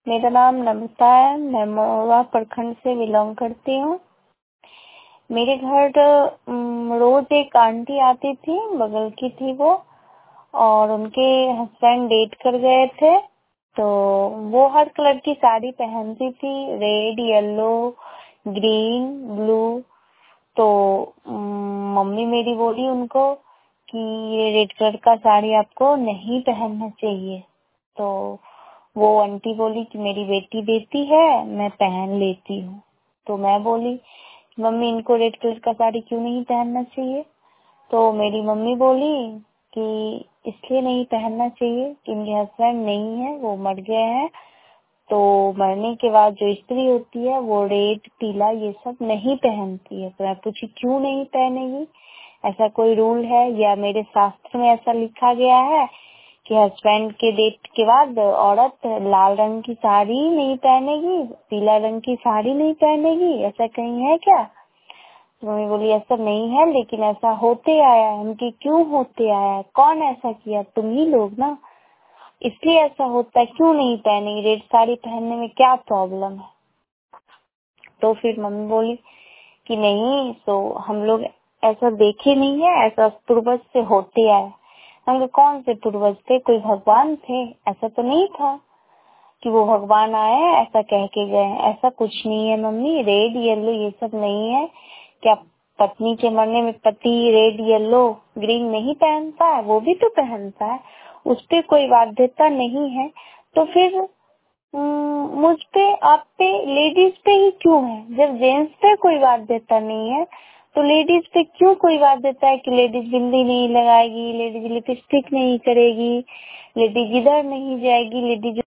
मेरा नाम नमिता है। मैं महुआ प्रखंड से बिलोंग करती हूँ। मेरे घर रोज एक आंटी आती थी, बगल की थी वो, और उनके हस्बैंड डेट कर गए थे। तो वो हर कलर की साड़ी पहनती थी, रेड, येलो, ग्रीन, ब्लू। तो मम्मी मेरी बोली उनको कि ये रेड कलर का साड़ी आपको नहीं पहनना चाहिए। तो वो आंटी बोली कि मेरी बेटी देती है, मैं पहन लेती हूँ। तो मैं बोली मम्मी इनको रेड कलर का साड़ी क्यों नहीं पहनना चाहिए? तो मेरी मम्मी बोली कि इसलिए नहीं पहनना चाहिए कि इनके हस्बैंड नहीं है, वो मर गए हैं। तो मरने के बाद जो स्त्री होती है वो रेड, पीला ये सब नहीं पहनती है। तो मैं पूछी क्यों नहीं पहनेगी? ऐसा कोई रूल है या मेरे शास्त्र में ऐसा लिखा गया है कि हस्बैंड के डेथ के बाद औरत लाल रंग की साड़ी नहीं पहनेगी, पीला रंग की साड़ी नहीं पहनेगी, ऐसा कहीं है क्या? तो मम्मी बोली ऐसा नहीं है, लेकिन ऐसा होते आया है। उनकी क्यों होते आया है? कौन ऐसा किया? तुम ही लोग ना, इसलिए ऐसा होता है। क्यों नहीं पहनेगी? रेड साड़ी पहनने में क्या प्रॉब्लम है? तो फिर मम्मी बोली कि नहीं, तो हम लोग ऐसा देखे नहीं है, ऐसा पूर्वज से होते आए। हम कौन से पूर्वज थे? कोई भगवान थे? ऐसा तो नहीं था कि वो भगवान आए ऐसा कह के गए। ऐसा कुछ नहीं है मम्मी, रेड येलो ये सब नहीं है। क्या पत्नी के मरने में पति रेड येलो ग्रीन नहीं पहनता है? वो भी तो पहनता है, उस पे कोई बाध्यता नहीं है। तो फिर मुझ पे, आप पे, लेडीज पे ही क्यों है? जब जेंट्स पे कोई बाध्यता नहीं है तो लेडीज पे क्यों कोई बाध्यता है कि लेडीज बिंदी नहीं लगाएगी, लेडीज लिपस्टिक नहीं करेगी, लेडीज इधर नहीं जाएगी, लेडीज